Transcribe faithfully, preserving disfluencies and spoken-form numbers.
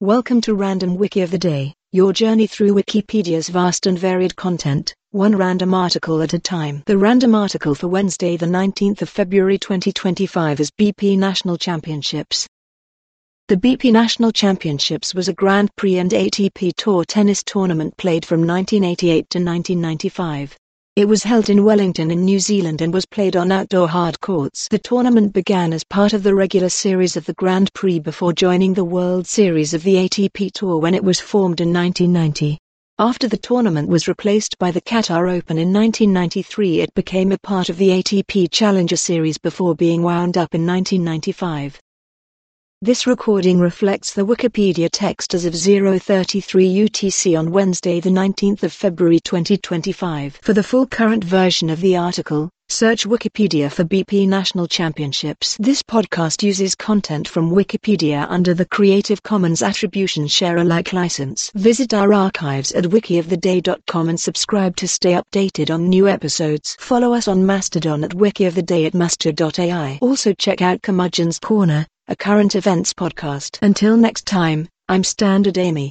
Welcome to Random Wiki of the Day, your journey through Wikipedia's vast and varied content, one random article at a time. The random article for Wednesday the nineteenth of February twenty twenty-five is B P National Championships. The B P National Championships was a Grand Prix and A T P Tour tennis tournament played from nineteen eighty-eight to nineteen ninety-five. It was held in Wellington in New Zealand and was played on outdoor hard courts. The tournament began as part of the regular series of the Grand Prix before joining the World Series of the A T P Tour when it was formed in nineteen ninety. After the tournament was replaced by the Qatar Open in nineteen ninety-three, it became a part of the A T P Challenger Series before being wound up in nineteen ninety-five. This recording reflects the Wikipedia text as of zero thirty-three U T C on Wednesday the nineteenth of February twenty twenty-five. For the full current version of the article, search Wikipedia for B P National Championships. This podcast uses content from Wikipedia under the Creative Commons Attribution Share Alike license. Visit our archives at wiki of the day dot com and subscribe to stay updated on new episodes. Follow us on Mastodon at wiki of the day at mastodon dot A I. Also check out Curmudgeon's Corner, a current events podcast. Until next time, I'm Standard Amy.